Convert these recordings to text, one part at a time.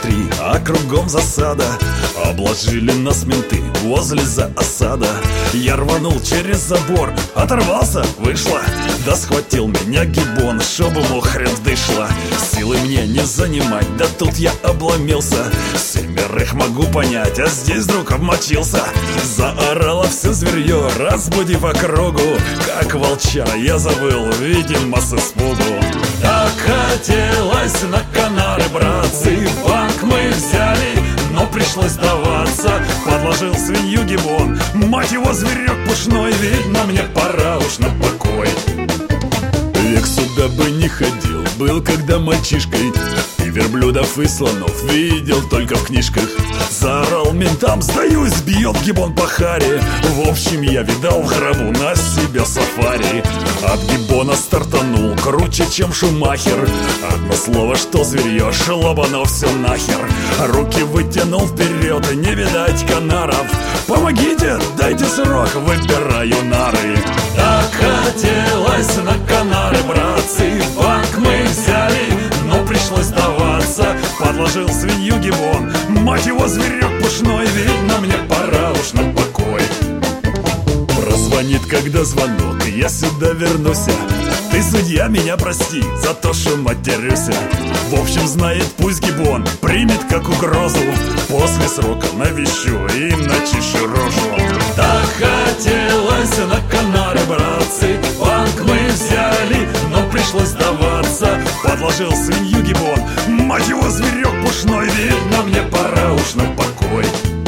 смотри, а кругом засада. Обложили нас менты возле зоосада. Я рванул через забор, оторвался, вышло. Да схватил меня гиббон, чтобы ему хрен дышла. Силы мне не занимать, да тут я обломился. 7 могу понять, а здесь вдруг обмочился. Заорало все зверье, разбудив округу. Как волчара я завыл, видимо, с испугу. Так хотелось на Канары, братцы. Банк мы взяли, но пришлось сдаваться. Подложил свинью гиббон, мать его, зверек пушной. Видно, мне пора уж на покой. Век сюда бы не ходил, был когда мальчишкой. И верблюдов, и слонов видел только в книжках. Заорал ментам, сдаюсь, бьет гиббон по харе. В общем, я видал в гробу на себя сафари. От гиббона стартанул круче, чем Шумахер. Одно слово, что зверье, шлобано все нахер. Руки вытянул вперед, и не видать канаров. Помогите, дайте срок, выбираю нары. Так хотелось на Канары, братцы. Банк мы взяли, но пришлось сдаваться. Подложил свинью гиббон, мать его, зверек пушной. Видно, мне пора уж на покой. Прозвонит, когда звонок, я сюда вернусь. Ты, судья, меня прости за то, что матерюся. В общем, знает, пусть гиббон примет как угрозу. После срока навещу и начищу рожу. Так хотелось на Канары, братцы. Банк мы взяли, но пришлось сдаваться. Подложил свинью гиббон, мать его, зверек пушной. Видно, мне пора уж на покой.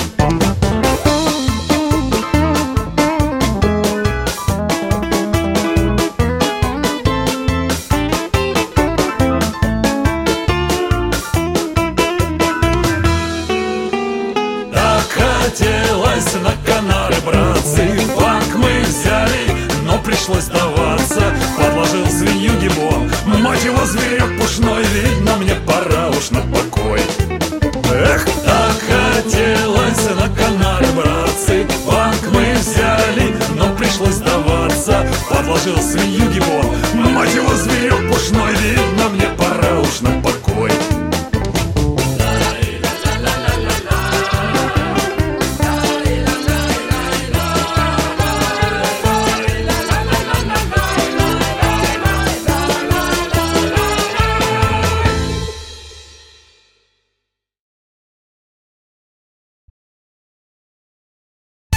Хотелось на Канары, братцы. Банк мы взяли, но пришлось сдаваться. Подложил свинью гиббон, мать его, зверек пушной. Видно, мне пора уж на покой. Эх, так хотелось на Канары, братцы. Банк мы взяли, но пришлось сдаваться. Подложил свинью гиббон, мать его, зверек пушной. Видно, мне пора уж на покой.